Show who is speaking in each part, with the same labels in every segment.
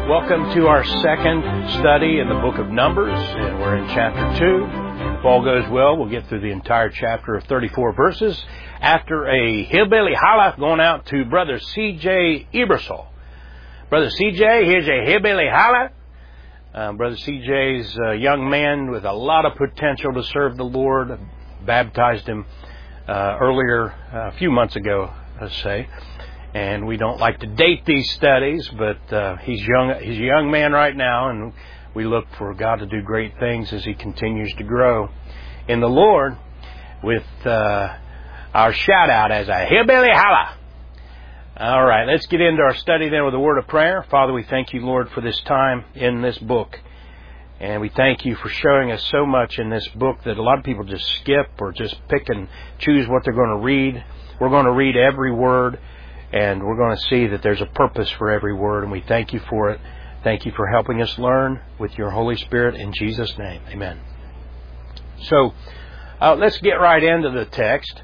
Speaker 1: Welcome to our second study in the book of Numbers, and we're in chapter 2. If all goes well, we'll get through the entire chapter of 34 verses after a hillbilly holla going out to Brother C.J. Ebersol. Brother C.J., here's a hillbilly holla. Brother C.J.'s a young man with a lot of potential to serve the Lord. Baptized him earlier, a few months ago, let's say. And we don't like to date these studies, but he's young. He's a young man right now, and we look for God to do great things as he continues to grow in the Lord with our shout-out as a hillbilly holla. All right, let's get into our study then with a word of prayer. Father, we thank you, Lord, for this time in this book. And we thank you for showing us so much in this book that a lot of people just skip or just pick and choose what they're going to read. We're going to read every word. And we're going to see that there's a purpose for every word, and we thank you for it. Thank you for helping us learn with your Holy Spirit in Jesus' name. Amen. So, let's get right into the text.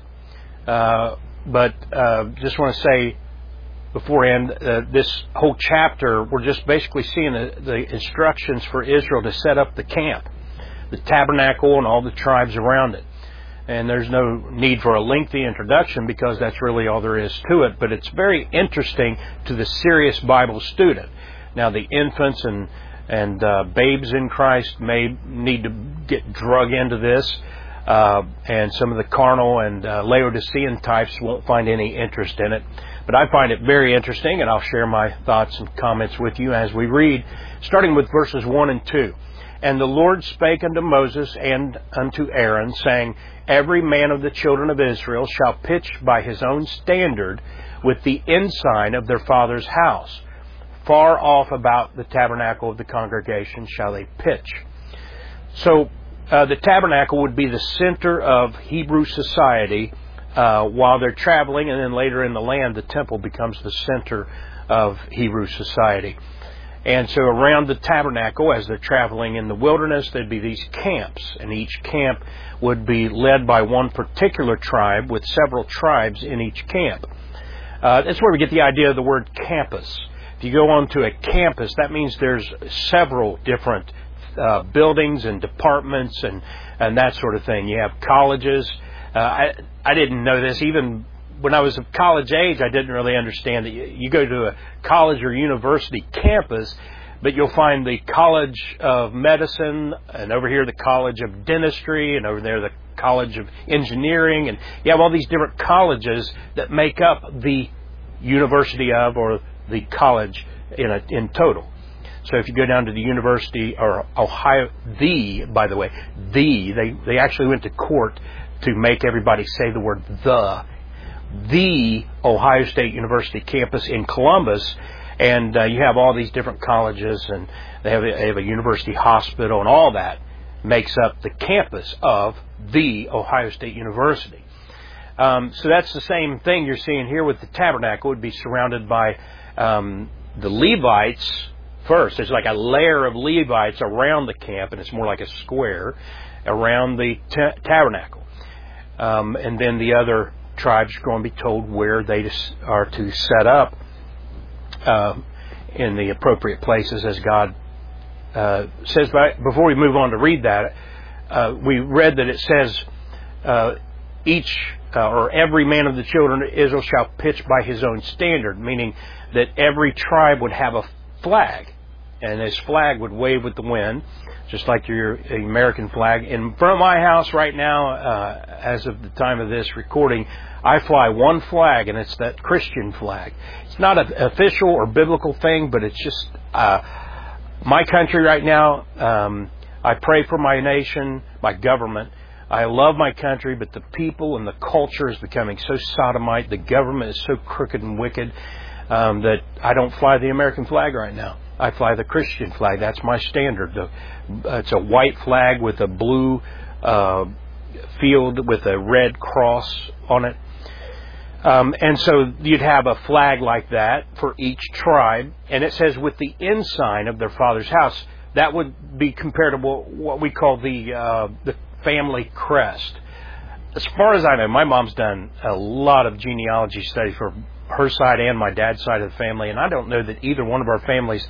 Speaker 1: But just want to say beforehand, this whole chapter, we're just basically seeing the instructions for Israel to set up the camp, the tabernacle, and all the tribes around it. And there's no need for a lengthy introduction because that's really all there is to it. But it's very interesting to the serious Bible student. Now, the infants and babes in Christ may need to get drug into this. And some of the carnal and Laodicean types won't find any interest in it. But I find it very interesting, and I'll share my thoughts and comments with you as we read, starting with verses 1 and 2. And the Lord spake unto Moses and unto Aaron, saying, Every man of the children of Israel shall pitch by his own standard with the ensign of their father's house. Far off about the tabernacle of the congregation shall they pitch. So the tabernacle would be the center of Hebrew society while they're traveling, and then later in the land, the temple becomes the center of Hebrew society. And so around the tabernacle, as they're traveling in the wilderness, there'd be these camps. And each camp would be led by one particular tribe with several tribes in each camp. That's where we get the idea of the word campus. If you go onto a campus, that means there's several different buildings and departments and that sort of thing. You have colleges. I didn't know this even when I was of college age. I didn't really understand that you go to a college or university campus, but you'll find the College of Medicine, and over here the College of Dentistry, and over there the College of Engineering, and you have all these different colleges that make up the university of, or the college in total. So if you go down to the University or Ohio, they actually went to court to make everybody say the word the Ohio State University campus in Columbus, and you have all these different colleges, and they have a university hospital, and all that makes up the campus of the Ohio State University. So that's the same thing you're seeing here with the tabernacle. It would be surrounded by the Levites first. There's like a layer of Levites around the camp, and it's more like a square around the tabernacle. And then the other tribes are going to be told where they are to set up in the appropriate places as God says. Before we move on to read that, we read that it says every man of the children of Israel shall pitch by his own standard, meaning that every tribe would have a flag, and this flag would wave with the wind, just like your American flag. In front of my house right now, as of the time of this recording, I fly one flag, and it's that Christian flag. It's not an official or biblical thing, but it's just my country right now. I pray for my nation, my government. I love my country, but the people and the culture is becoming so sodomite. The government is so crooked and wicked that I don't fly the American flag right now. I fly the Christian flag. That's my standard. It's a white flag with a blue field with a red cross on it. And so you'd have a flag like that for each tribe. And it says with the ensign of their father's house. That would be compared to what we call the family crest. As far as I know, my mom's done a lot of genealogy study for her side and my dad's side of the family, and I don't know that either one of our families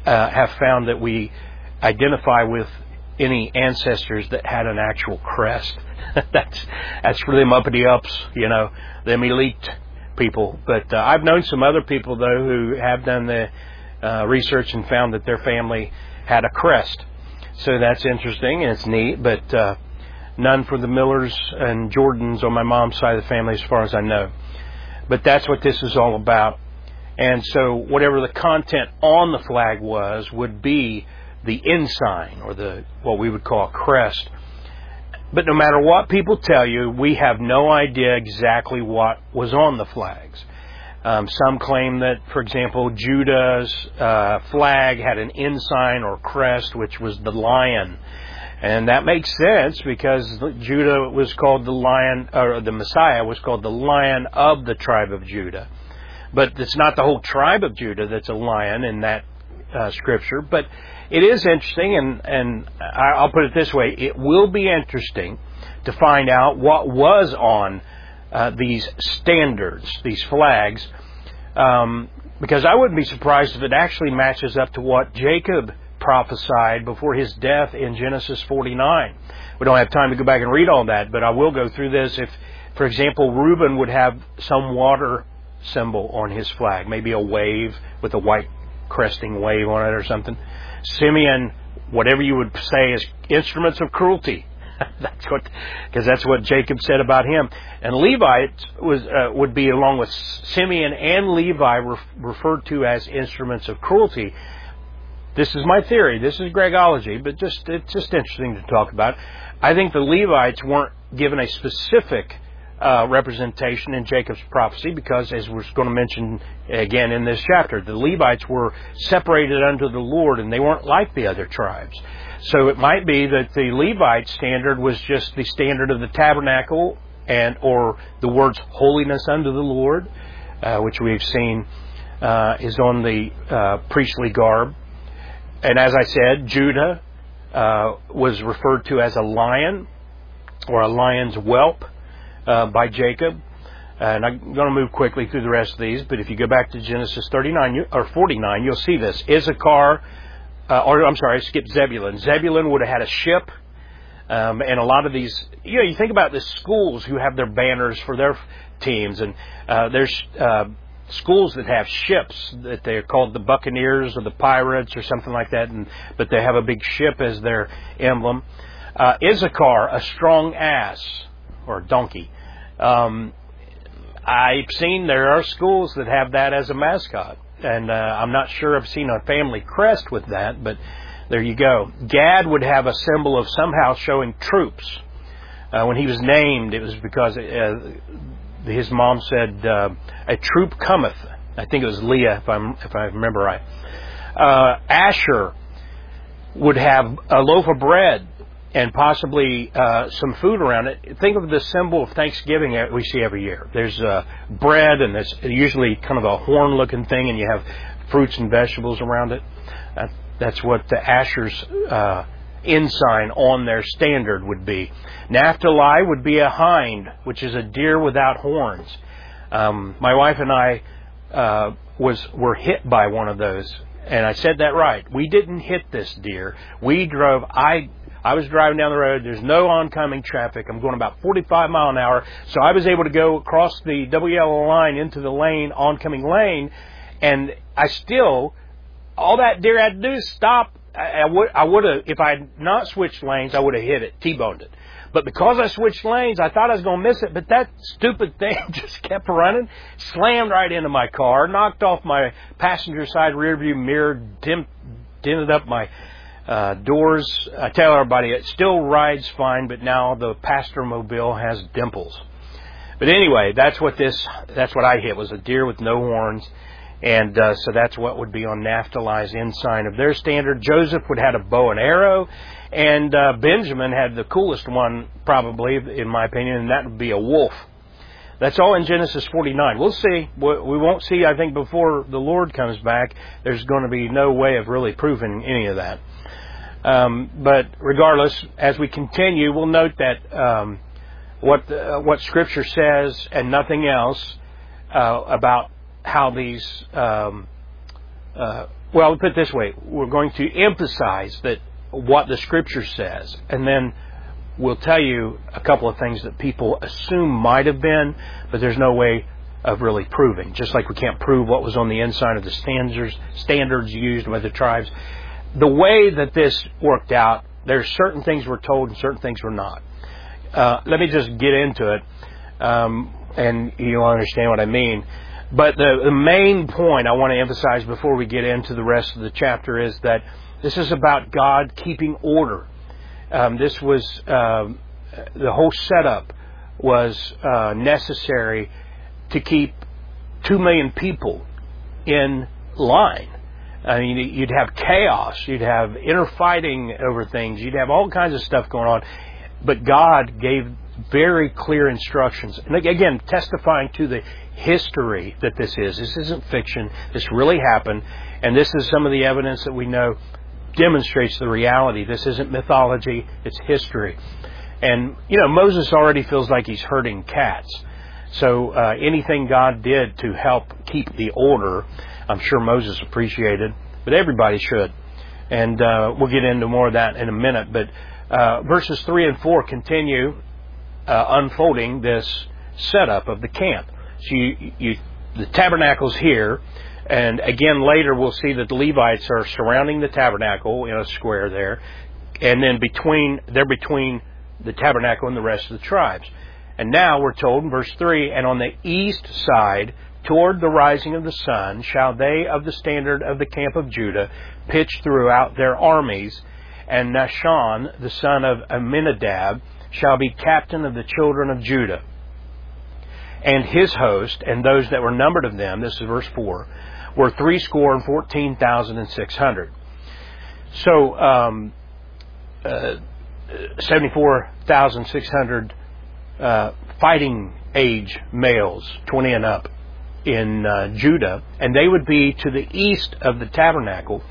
Speaker 1: have found that we identify with any ancestors that had an actual crest. That's for them uppity ups, them elite people. But I've known some other people, though, who have done the research and found that their family had a crest. So that's interesting and it's neat, but none for the Millers and Jordans on my mom's side of the family as far as I know. But that's what this is all about. And so whatever the content on the flag would be the ensign, or what we would call a crest. But no matter what people tell you, we have no idea exactly what was on the flags. Some claim that, for example, Judah's flag had an ensign or crest, which was the lion. And that makes sense because Judah was called the lion, or the Messiah was called the Lion of the tribe of Judah. But it's not the whole tribe of Judah that's a lion in that scripture. But it is interesting, and I'll put it this way. It will be interesting to find out what was on these standards, these flags, because I wouldn't be surprised if it actually matches up to what Jacob prophesied before his death in Genesis 49. We don't have time to go back and read all that, but I will go through this. If, for example, Reuben would have some water symbol on his flag, maybe a wave with a white cresting wave on it or something. Simeon, whatever you would say, is instruments of cruelty. Because that's what Jacob said about him. And Levites would be, along with Simeon and Levi, referred to as instruments of cruelty. This is my theory. This is Gregology, but it's just interesting to talk about. I think the Levites weren't given a specific representation in Jacob's prophecy because, as we're going to mention again in this chapter, the Levites were separated unto the Lord and they weren't like the other tribes. So it might be that the Levite standard was just the standard of the tabernacle, or the words holiness unto the Lord, which we've seen is on the priestly garb. And as I said, Judah was referred to as a lion or a lion's whelp by Jacob. And I'm going to move quickly through the rest of these, but if you go back to Genesis 39 or 49, you'll see this. Skip Zebulun. Zebulun would have had a ship, and a lot of these, you think about the schools who have their banners for their teams, and there's schools that have ships that they're called the Buccaneers or the Pirates or something like that, but they have a big ship as their emblem. Issachar, a strong ass or donkey. I've seen there are schools that have that as a mascot, and I'm not sure I've seen a family crest with that, but there you go. Gad would have a symbol of somehow showing troops. When he was named, it was because his mom said, a troop cometh. I think it was Leah, if I remember right. Asher would have a loaf of bread and possibly some food around it. Think of the symbol of Thanksgiving that we see every year. There's bread, and there's usually kind of a horn-looking thing, and you have fruits and vegetables around it. That's what the Asher's ensign on their standard would be. Naphtali would be a hind, which is a deer without horns. My wife and I were hit by one of those, and I said that right. We didn't hit this deer. We drove. I was driving down the road. There's no oncoming traffic. I'm going about 45 miles an hour, so I was able to go across the double yellow line into the oncoming lane, and all that deer had to do is stop. I would have, if I had not switched lanes, I would have hit it, T-boned it. But because I switched lanes, I thought I was going to miss it, but that stupid thing just kept running, slammed right into my car, knocked off my passenger side rearview mirror, dented up my doors. I tell everybody it still rides fine, but now the pastor mobile has dimples. But anyway, that's what I hit, was a deer with no horns. And so that's what would be on Naphtali's ensign of their standard. Joseph would have a bow and arrow, and Benjamin had the coolest one, probably, in my opinion, and that would be a wolf. That's all in Genesis 49. We'll see. We won't see, I think, before the Lord comes back. There's going to be no way of really proving any of that. But regardless, as we continue, we'll note that what Scripture says and nothing else about how these Well, put it this way, we're going to emphasize that what the Scripture says, and then we'll tell you a couple of things that people assume might have been, but there's no way of really proving. Just like we can't prove what was on the inside of the standards used by the tribes. The way that this worked out, there's certain things we're told and certain things we're not. Let me just get into it, and you'll understand what I mean. But the main point I want to emphasize before we get into the rest of the chapter is that this is about God keeping order. This was, the whole setup was necessary to keep 2 million people in line. I mean, you'd have chaos, you'd have interfighting over things, you'd have all kinds of stuff going on. But God gave very clear instructions. And again, testifying to the history that this is. This isn't fiction. This really happened. And this is some of the evidence that we know demonstrates the reality. This isn't mythology. It's history. And, Moses already feels like he's herding cats. So anything God did to help keep the order, I'm sure Moses appreciated. But everybody should. And we'll get into more of that in a minute. But verses 3 and 4 continue unfolding this setup of the camp. So the tabernacle's here, and again later we'll see that the Levites are surrounding the tabernacle in a square there, and then they're between the tabernacle and the rest of the tribes. And now we're told in verse 3, and on the east side, toward the rising of the sun, shall they of the standard of the camp of Judah pitch throughout their armies, and Nahshon, the son of Amminadab, shall be captain of the children of Judah. And his host, and those that were numbered of them, this is verse 4, were 314,600. So, 74,600 fighting age males, 20 and up, in Judah. And they would be to the east of the tabernacle.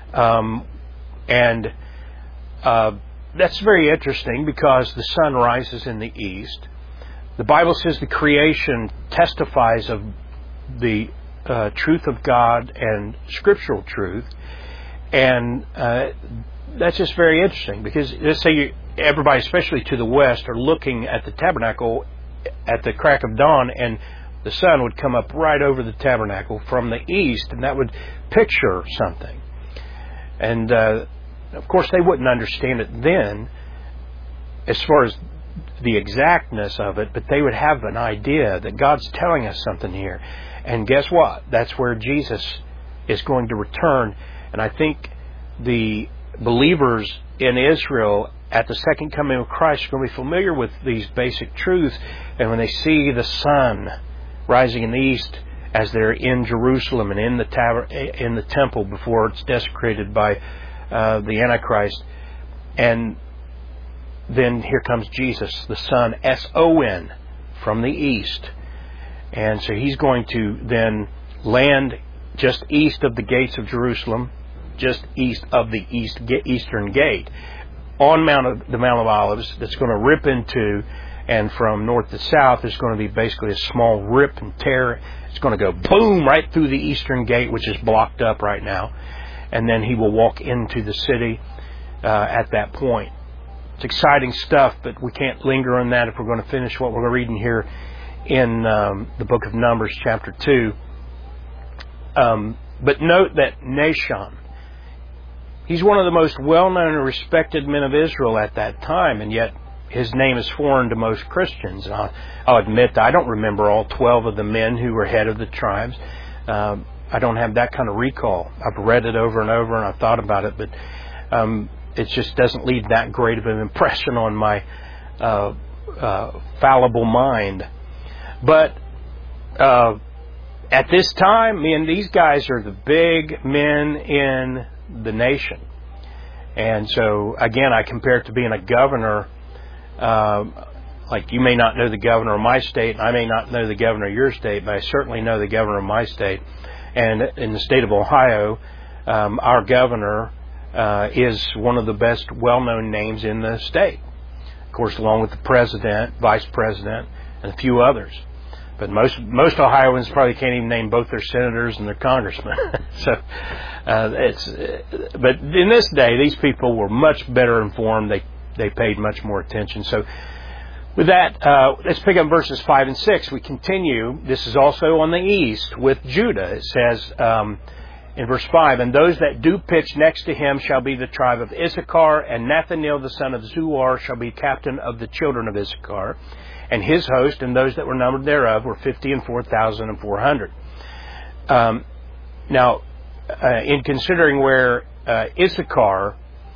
Speaker 1: That's very interesting because the sun rises in the east. The Bible says the creation testifies of the truth of God and scriptural truth. And that's just very interesting because let's say everybody, especially to the west, are looking at the tabernacle at the crack of dawn, and the sun would come up right over the tabernacle from the east, and that would picture something. And of course, they wouldn't understand it then as far as the exactness of it, but they would have an idea that God's telling us something here. And guess what? That's where Jesus is going to return. And I think the believers in Israel at the second coming of Christ are going to be familiar with these basic truths. And when they see the sun rising in the east as they're in Jerusalem and in the temple before it's desecrated by the Antichrist, and then here comes Jesus, the Son, S-O-N, from the east. And so he's going to then land just east of the gates of Jerusalem, just east of the eastern gate, on the Mount of Olives, that's going to rip into, and from north to south, there's going to be basically a small rip and tear. It's going to go boom right through the eastern gate, which is blocked up right now. And then he will walk into the city at that point. It's exciting stuff, but we can't linger on that if we're going to finish what we're reading here in the book of Numbers, chapter 2. But note that Nahshon, he's one of the most well-known and respected men of Israel at that time, and yet his name is foreign to most Christians. And I'll admit that I don't remember all 12 of the men who were head of the tribes. I don't have that kind of recall. I've read it over and over, and I've thought about it, but it just doesn't leave that great of an impression on my fallible mind. But at this time, these guys are the big men in the nation. And so, again, I compare it to being a governor. Like you may not know the governor of my state, and I may not know the governor of your state, but I certainly know the governor of my state. And in the state of Ohio, our governor is one of the best well-known names in the state. Of course, along with the president, vice president, and a few others. But most Ohioans probably can't even name both their senators and their congressmen. So but in this day, these people were much better informed. They paid much more attention. So with that, let's pick up verses 5 and 6. We continue. This is also on the east with Judah. It says in verse 5, "And those that do pitch next to him shall be the tribe of Issachar, and Nathaniel the son of Zuar shall be captain of the children of Issachar. And his host and those that were numbered thereof were 50 and 4,400. Now, in considering where Issachar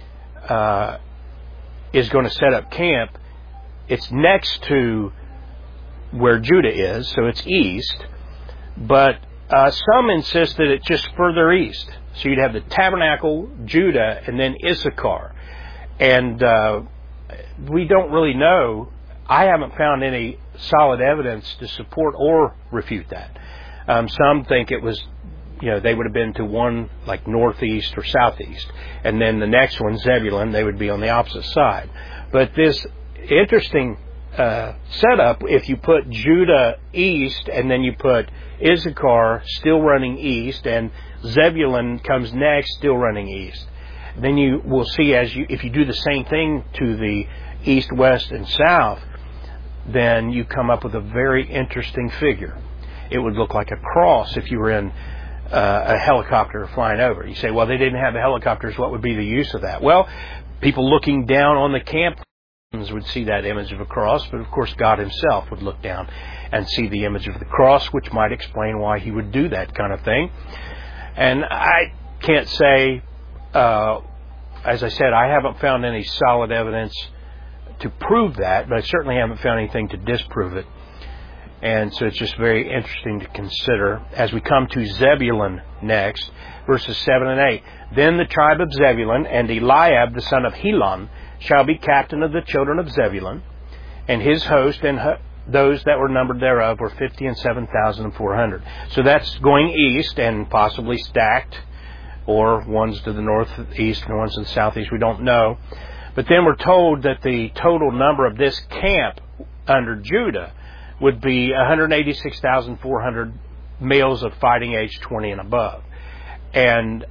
Speaker 1: is going to set up camp, it's next to where Judah is, so it's east. But some insist that it's just further east. So you'd have the tabernacle, Judah, and then Issachar. And we don't really know. I haven't found any solid evidence to support or refute that. Some think it was, they would have been to one like northeast or southeast. And then the next one, Zebulun, they would be on the opposite side. But this interesting setup, if you put Judah east and then you put Issachar still running east and Zebulun comes next still running east, then you will see if you do the same thing to the east, west, and south, then you come up with a very interesting figure. It would look like a cross if you were in a helicopter flying over. You say, well, they didn't have helicopters. What would be the use of that? Well, people looking down on the camp would see that image of a cross, but of course God himself would look down and see the image of the cross, which might explain why he would do that kind of thing. And I can't say, as I said, I haven't found any solid evidence to prove that, but I certainly haven't found anything to disprove it. And so it's just very interesting to consider. As we come to Zebulun next, verses 7 and 8, "Then the tribe of Zebulun and Eliab the son of Helon shall be captain of the children of Zebulun, and his host and those that were numbered thereof were 50 and 7,400. So that's going east and possibly stacked, or one's to the northeast and one's to the southeast. We don't know. But then we're told that the total number of this camp under Judah would be 186,400 males of fighting age 20 and above. And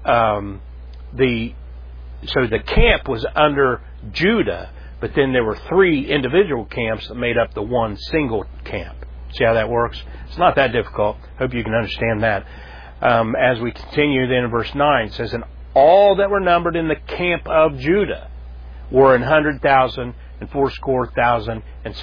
Speaker 1: so the camp was under Judah, but then there were 3 individual camps that made up the one single camp. See how that works? It's not that difficult. Hope you can understand that. As we continue then in verse 9, it says, "And all that were numbered in the camp of Judah were 100,000 and 400,000 and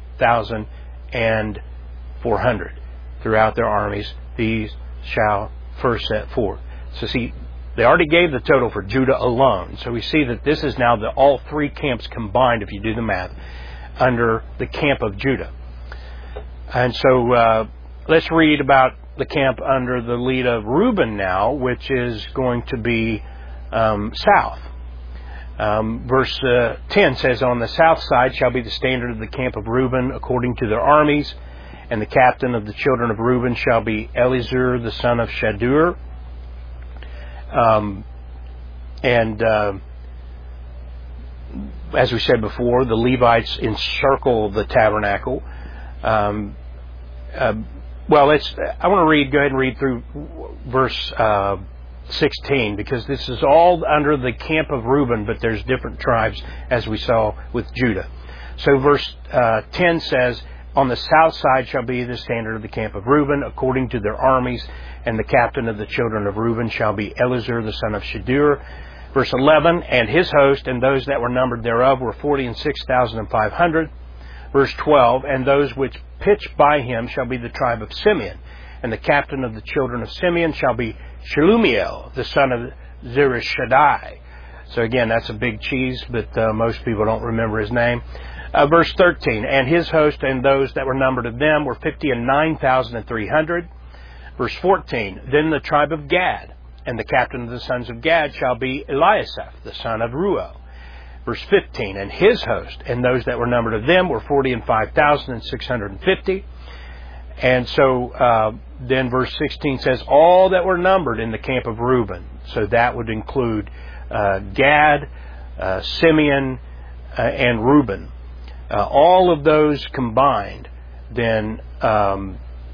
Speaker 1: 6,400 throughout their armies. These shall first set forth." So see, they already gave the total for Judah alone. So we see that this is now all 3 camps combined, if you do the math, under the camp of Judah. And so let's read about the camp under the lead of Reuben now, which is going to be south. Verse 10 says, "On the south side shall be the standard of the camp of Reuben according to their armies, and the captain of the children of Reuben shall be Elizur the son of Shadur." As we said before, the Levites encircle the tabernacle. I want to go ahead and read through verse 16, because this is all under the camp of Reuben, but there's different tribes, as we saw with Judah. So verse 10 says, "On the south side shall be the standard of the camp of Reuben, according to their armies, and the captain of the children of Reuben shall be Elizur the son of Shadur." Verse 11, "And his host and those that were numbered thereof were 40 and 6,500. Verse 12, "And those which pitched by him shall be the tribe of Simeon, and the captain of the children of Simeon shall be Shelumiel the son of Zurishaddai." So again, that's a big cheese, but most people don't remember his name. Verse 13, "And his host and those that were numbered of them were 50 and 9,300. Verse 14, "Then the tribe of Gad, and the captain of the sons of Gad shall be Eliasaph the son of Ruel." Verse 15, "And his host and those that were numbered of them were 40 and 5,650. And so then verse 16 says, "All that were numbered in the camp of Reuben." So that would include Gad, Simeon, and Reuben. All of those combined then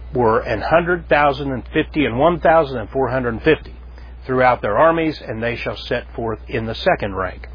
Speaker 1: were 100,050 and 1,450 throughout their armies, and they shall set forth in the second rank.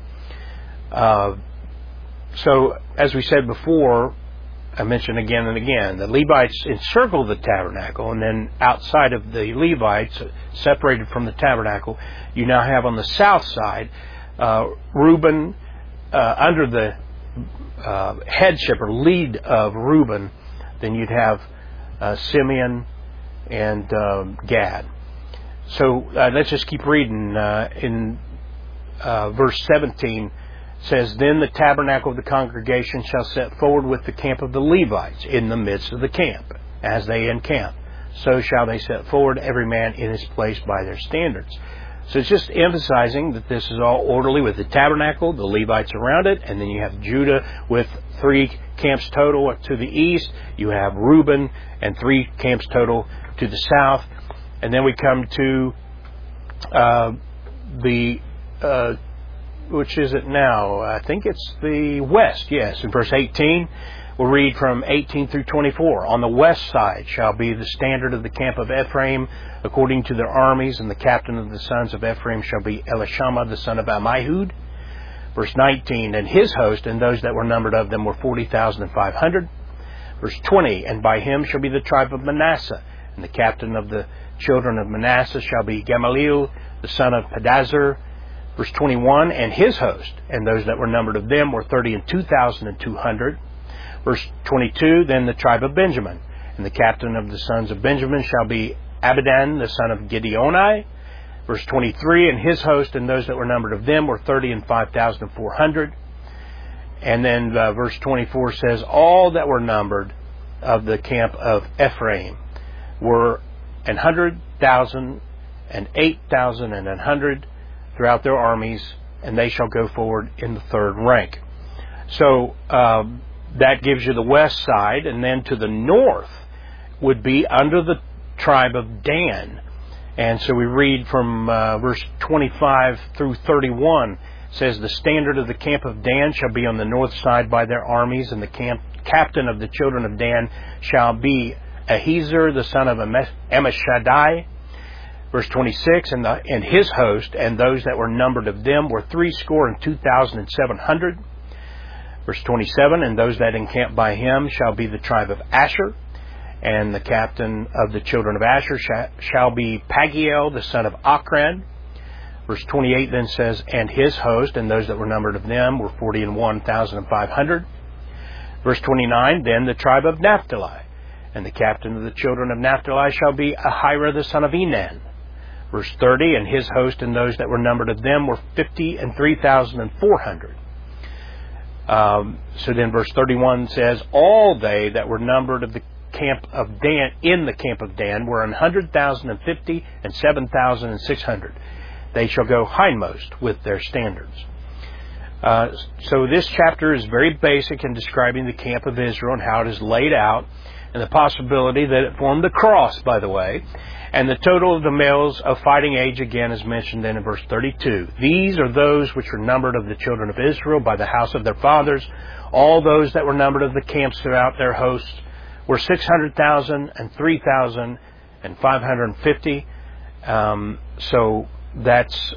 Speaker 1: So, as we said before, I mentioned again and again, the Levites encircled the tabernacle, and then outside of the Levites, separated from the tabernacle, you now have on the south side, Reuben, under the headship or lead of Reuben, then you'd have Simeon and Gad. So let's just keep reading. In verse 17 says, "Then the tabernacle of the congregation shall set forward with the camp of the Levites in the midst of the camp, as they encamp. So shall they set forward, every man in his place by their standards." So it's just emphasizing that this is all orderly with the tabernacle, the Levites around it, and then you have Judah with 3 camps total to the east. You have Reuben and 3 camps total to the south. And then we come to which is it now? I think it's the west, yes. In verse 18, we'll read from 18 through 24. "On the west side shall be the standard of the camp of Ephraim, according to their armies, and the captain of the sons of Ephraim shall be Elishama, the son of Ammihud." Verse 19, "And his host, and those that were numbered of them, were 40,500. Verse 20, "And by him shall be the tribe of Manasseh, and the captain of the children of Manasseh shall be Gamaliel, the son of Pedazur." Verse 21, "And his host, and those that were numbered of them, were 32,200. Verse 22, "Then the tribe of Benjamin, and the captain of the sons of Benjamin shall be Abidan, the son of Gideoni." Verse 23, "And his host, and those that were numbered of them, were 35,400. And then verse 24 says, "All that were numbered of the camp of Ephraim were 100,000 and 8,000 and 100 throughout their armies, and they shall go forward in the third rank." So that gives you the west side, and then to the north would be under the tribe of Dan. And so we read from verse 25 through 31, says, "The standard of the camp of Dan shall be on the north side by their armies, and the captain of the children of Dan shall be Ahiezer, the son of Ammishaddai." Verse 26, "And his host, and those that were numbered of them, were 62,700. Verse 27, "And those that encamp by him shall be the tribe of Asher, and the captain of the children of Asher shall be Pagiel, the son of Ochran." Verse 28 then says, "And his host, and those that were numbered of them, were 41,500. Verse 29, "Then the tribe of Naphtali, and the captain of the children of Naphtali shall be Ahira, the son of Enan." Verse 30, "And his host, and those that were numbered of them, were 53,400. So then verse 31 says, "All they that were numbered of the camp of Dan, in the camp of Dan, were 100,050 and 7,600. They shall go hindmost with their standards." So this chapter is very basic in describing the camp of Israel and how it is laid out, and the possibility that it formed a cross, by the way. And the total of the males of fighting age, again, is mentioned then in verse 32. "These are those which were numbered of the children of Israel by the house of their fathers. All those that were numbered of the camps throughout their hosts were 600,000 and 3,550. So that's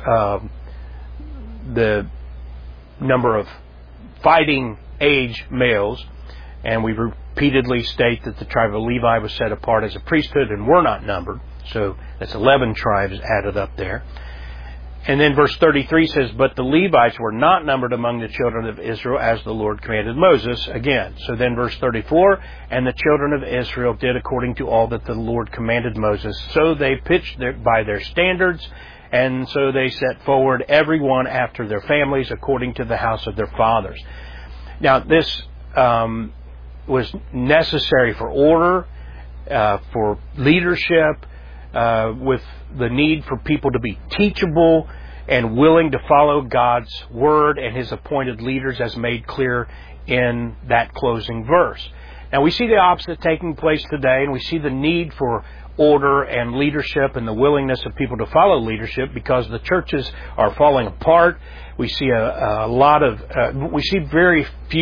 Speaker 1: the number of fighting age males. And we repeatedly state that the tribe of Levi was set apart as a priesthood and were not numbered. So that's 11 tribes added up there. And then verse 33 says, "But the Levites were not numbered among the children of Israel as the Lord commanded Moses." Again, so then verse 34, "And the children of Israel did according to all that the Lord commanded Moses. So they pitched by their standards, and so they set forward every one after their families according to the house of their fathers." Now this was necessary for order, for leadership, with the need for people to be teachable and willing to follow God's word and His appointed leaders, as made clear in that closing verse. Now we see the opposite taking place today, and we see the need for order and leadership and the willingness of people to follow leadership because the churches are falling apart. We see we see very few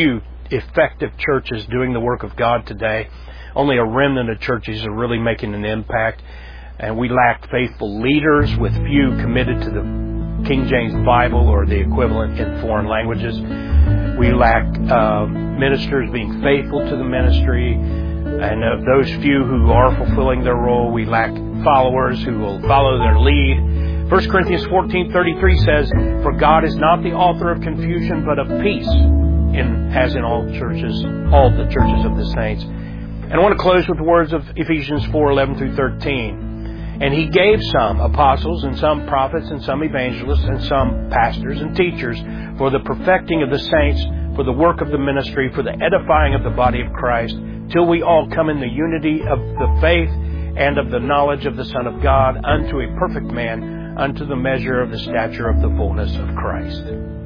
Speaker 1: effective churches doing the work of God today. Only a remnant of churches are really making an impact. And we lack faithful leaders, with few committed to the King James Bible or the equivalent in foreign languages. We lack ministers being faithful to the ministry. And of those few who are fulfilling their role, we lack followers who will follow their lead. 1 Corinthians 14:33 says, "For God is not the author of confusion, but of peace, as in all the churches of the saints." And I want to close with the words of Ephesians 4:11 through 13. "And He gave some apostles, and some prophets, and some evangelists, and some pastors and teachers, for the perfecting of the saints, for the work of the ministry, for the edifying of the body of Christ, till we all come in the unity of the faith and of the knowledge of the Son of God, unto a perfect man, unto the measure of the stature of the fullness of Christ."